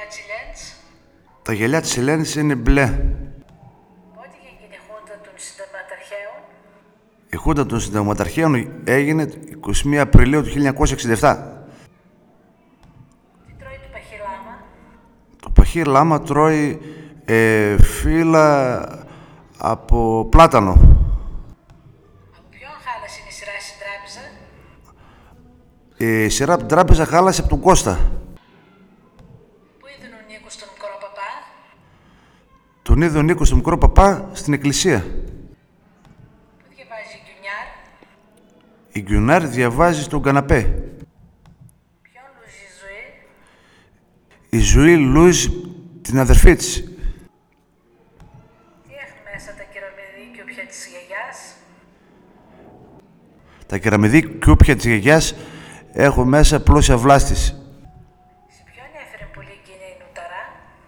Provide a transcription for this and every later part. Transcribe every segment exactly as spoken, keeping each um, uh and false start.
γυαλιά της Ελένης. Τα γυαλιά της Ελένης είναι μπλε. Πότε έγινε η χούντα των συνταγματαρχαίων? Η χούντα των συνταγματαρχαίων έγινε εικοστή πρώτη Απριλίου του χίλια εννιακόσια εξήντα επτά. Τι τρώει το παχύ λάμα? Το παχύ λάμα τρώει ε, φύλλα από πλάτανο. Από ποιον χάλασε είναι η σειρά στην τράπεζα? Η σειρά από την τράπεζα χάλασε από τον Κώστα. Πού είδε ο Νίκος τον μικρό παπά? Τον είδε ο Νίκος τον μικρό παπά στην εκκλησία. Πού διαβάζει η Γκιουνιάρ? Η Γκιουνάρ διαβάζει στον καναπέ. Ποιον λούζει η Ζωή? Η Ζωή λούζει την αδερφή της. Τι έχουν μέσα τα κεραμιδίκια της γιαγιάς? Τα κεραμιδίκια της γιαγιάς έχουν μέσα πλούσια βλάστηση. Σε ποιον έφερε πολύ γκίνια η Νουταρά?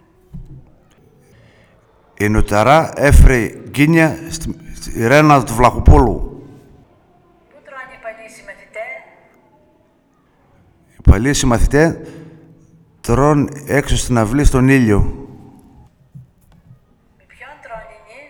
Η Νουταρά έφερε γκίνια στη, στη Ρένα του Βλαχοπούλου. Πού τρώνε οι παλιοί συμμαθητέ? Οι παλιοί συμμαθητέ τρώνε έξω στην αυλή στον ήλιο. Με ποιον τρώνε οι νυ?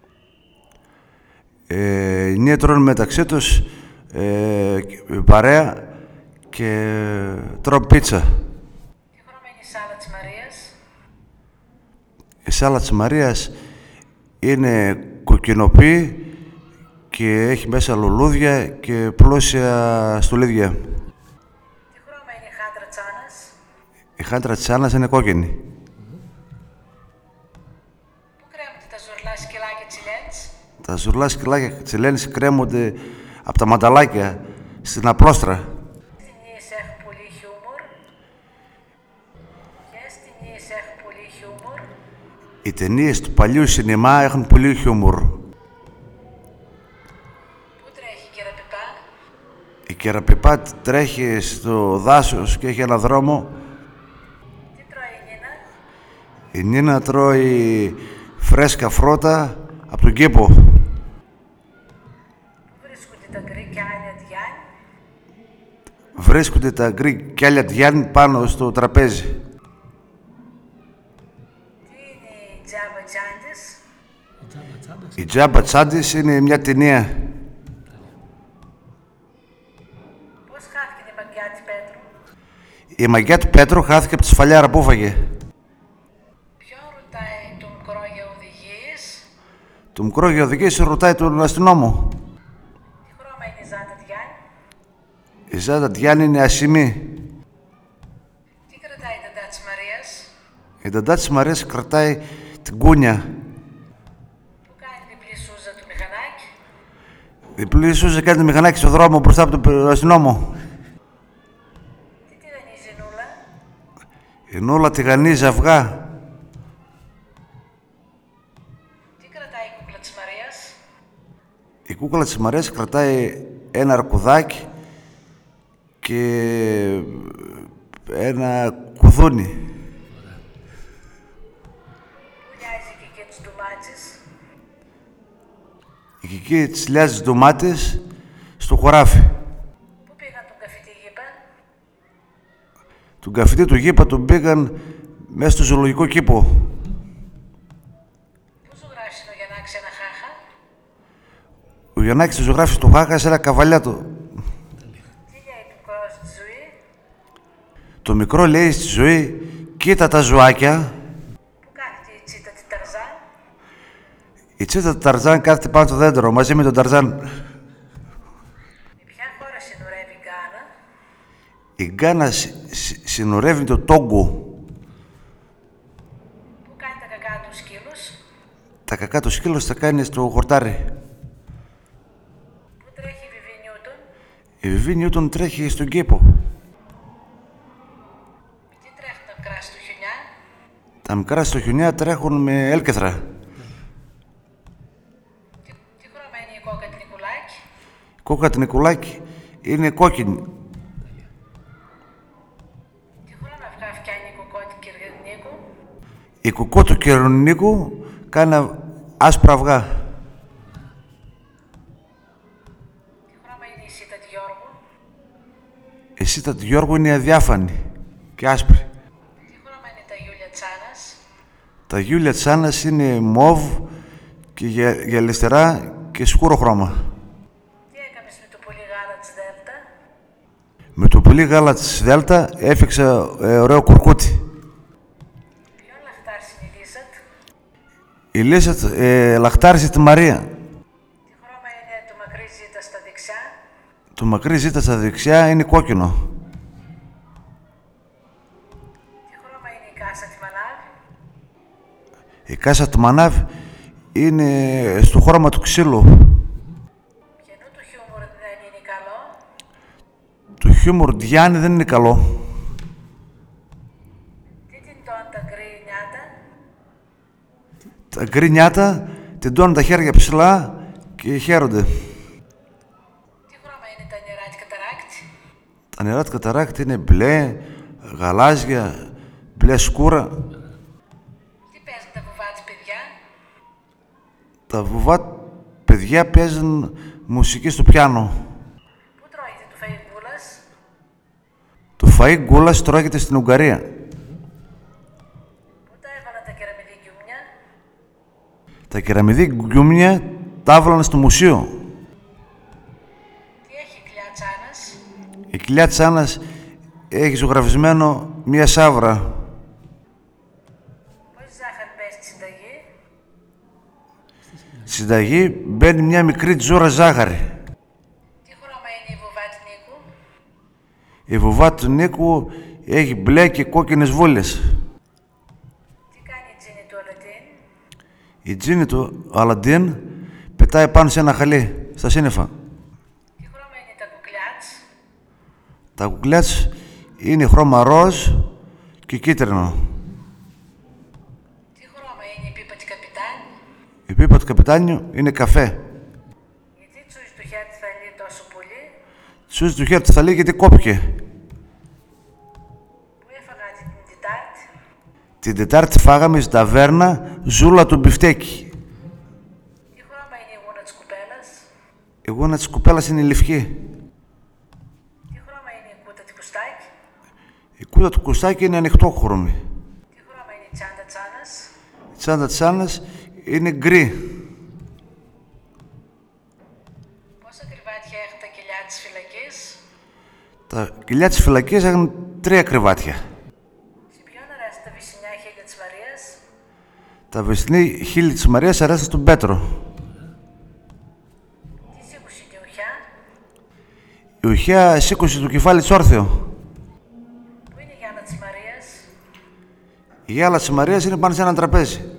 Ε, οι νύοι τρώνε μεταξύ τους ε, παρέα και τρώνε πίτσα. Τι χρώμα είναι η σάλα της Μαρίας? Η σάλα της Μαρίας είναι κοκκινοπή και έχει μέσα λουλούδια και πλούσια στολίδια. Τι χρώμα είναι η χάντρα τσάνας? Η χάντρα της Άννας είναι κόκκινη. Πού κρέμονται τα ζουρλά σκυλάκια της Ελένης? Τα ζουρλά σκυλάκια της Ελένης κρέμονται από τα μανταλάκια στην απλόστρα. Ποιες ταινίες έχουν πολύ χιούμορ? Ποιες ταινίες έχουν πολύ χιούμορ? Οι ταινίες του παλιού σινεμά έχουν πολύ χιούμορ. Πού τρέχει η κεραπιπά? Η κεραπιπά τρέχει στο δάσος και έχει ένα δρόμο. Τι τρώει η Νίνα? Η Νίνα τρώει φρέσκα φρότα από τον κήπο. Πού βρίσκονται τα γκρι και άλλα διάννη? Βρίσκονται τα γκρι και άλλα διάννη πάνω στο τραπέζι. Τι είναι οι τζάμπα τσάντες? Η Τζάμπα Τσάντης είναι μια ταινία. Πώς χάθηκε η μαγιά της Πέτρου? Η μαγιά του Πέτρου χάθηκε από τη σφαλιάρα που έφαγε. Ποιον ρωτάει τον μικρό για οδηγίες? Το μικρό για οδηγίες ρωτάει τον αστυνόμο. Τι χρώμα είναι η Ζάντα Διάννη? Η Ζάντα Διάννη είναι ασημή. Τι κρατάει η Νταντά της Μαρίας? Η Νταντά της Μαρίας κρατάει την κούνια. Πού κάνει διπλή σούζα του μηχανάκι? Διπλή σούζα κάνει το μηχανάκι στο δρόμο μπροστά από τον αστυνόμο. Τι τηγανίζει η Νούλα? Η Νούλα τηγανίζει αυγά. Τι κρατάει η κούκλα της Μαρίας? Η κούκλα της Μαρίας κρατάει ένα αρκουδάκι και ένα κουδούνι. Πού λιάζει η κική της ντουμάτσης? Η Κική της λιάζει ντομάτες στο χωράφι. Πού πήγαν τον καφετή γήπα? Τον καφετή του γήπα τον πήγαν μέσα στο ζωολογικό κήπο. Πού ζωγράφησε ο Γιαννάκης ένα χάχα? Ο Γιαννάκης του ζωγράφησε το χάχα σε ένα καβαλιάτο. Τι λέει το μικρό στη Ζωή? Το μικρό λέει στη Ζωή, κοίτα τα ζωάκια. Πού κάθεται η τσίτα της Ταρζάν? Η τσίτα του Ταρζάν κάθεται πάνω στο δέντρο μαζί με τον Ταρζάν. Με ποια χώρα συνορεύει η Γκάνα? Η Γκάνα συ- συ- συνορεύει το Τόγκο. Πού κάνει τα κακά του σκύλους? Τα κακά του σκύλος τα κάνει στο χορτάρι. Πού τρέχει η Βιβί Νιούτον? Η Βιβί Νιούτον τρέχει στον κήπο. Με τι τρέχουν τα μικρά στο χιονιά? Τα μικρά στο χιονιά τρέχουν με έλκεθρα. Τι, τι χρώμα είναι η κόκα του Νικουλάκη? Η κόκα του Νικουλάκη είναι κόκκινη. Τι χρώμα αυγά φτιάνει η κοκό του Κυριαννίκου? Η κουκό του Κυριαννίκου κάνει άσπρα αυγά. Τι χρώμα είναι η σίτα του Γιώργου? Η σίτα του Γιώργου είναι αδιάφανη και άσπρη. Τι χρώμα είναι τα γιούλια Τα γιούλια της Άννας είναι μοβ και γυα- γυαλιστερά και σκούρο χρώμα. Τι έκαμες με το πολύ γάλα της Δέλτα? Με το πολύ γάλα της Δέλτα έφτιαξα ε, ωραίο κουρκούτι. Ποιον λαχτάρσιν η Λίσατ? Η Λίσατ ε, λαχτάρισε τη Μαρία. Τι χρώμα είναι το μακρύ ζήτα στα δεξιά? Το μακρύ ζήτα στα δεξιά είναι κόκκινο. Τι χρώμα είναι η κάσα τη Μανάβ? Η κάσα του Μανάβ είναι στο χρώμα του ξύλου. Ποιανού του χιούμορ δεν είναι καλό? Το χιούμορ Διάννη δεν είναι καλό. Τι την τόν τα γκρι νιάτα? Τα γκρι νιάτα τεντώνουν τα χέρια ψηλά και χαίρονται. Τι χρώμα είναι τα νερά της καταράκτη? Τα νερά του καταράκτη είναι μπλε, γαλάζια, μπλε σκούρα. Τι παίζουν τα βουβά της παιδιά? Τα βουβά παιδιά παίζουν μουσική στο πιάνο. Πού τρώγεται το φαΐ γκούλας? Το φαΐ γκούλας τρώγεται στην Ουγγαρία. Πού τα έβαλα τα κεραμιδί γκιούμια? Τα κεραμιδί γκιούμια τα έβαλαν στο μουσείο. Τι έχει η κοιλιά τσάνας? Η κοιλιά της Άννας έχει ζωγραφισμένο μία σαύρα. Πόση ζάχαρη παίζει στη συνταγή? Στη συνταγή μπαίνει μια μικρή τζούρα ζάχαρη. Τι χρώμα είναι η βουβά του Νίκου? Η βουβά του Νίκου έχει μπλε και κόκκινες βούλες. Τι κάνει η τζίνη του Αλαντίν? Η τζίνη του Αλαντίν πετάει πάνω σε ένα χαλί, στα σύννεφα. Τι χρώμα είναι τα κουκλιάτς? Τα κουκλιάτς είναι χρώμα ροζ και κίτρινο. Τι χρώμα είναι η πίπα της καπιτάνη? Η πίπα του καπιτάνιου είναι καφέ. Γιατί τσούζει το χέρι της θαλή τόσο πολύ? Σούζει το χέρι του θαλί γιατί κόπηκε. Πού έφαγα την Τετάρτη? Την Τετάρτη φάγαμε στην ταβέρνα ζούλα του μπιφτέκι. Τι χρώμα είναι η γούνα της κουπέλας? Η γούνα της κουπέλας είναι λευκή. Τι χρώμα είναι η κούτα του κουστάκι? Η κούτα του κουστάκι είναι ανοιχτόχρωμη. Τι χρώμα είναι η τσάντα τσάνας? Η τσάντα της Άννας είναι γκρι. Πόσα κρεβάτια έχουν τα κελιά της φυλακής? Τα κοιλιά της φυλακής έχουν τρία κρεβάτια. Σε ποιον αρέσει τα βυσσινιά χείλια της Μαρίας? Τα βυσσινή χείλη της Μαρίας αρέσουν στον Πέτρο. Τι σήκωσε η ουχιά? Η ουχιά σήκωσε το κεφάλι της όρθιο. Πού είναι η γυάλα της Μαρίας? Η γυάλα της Μαρίας είναι πάνω σε ένα τραπέζι.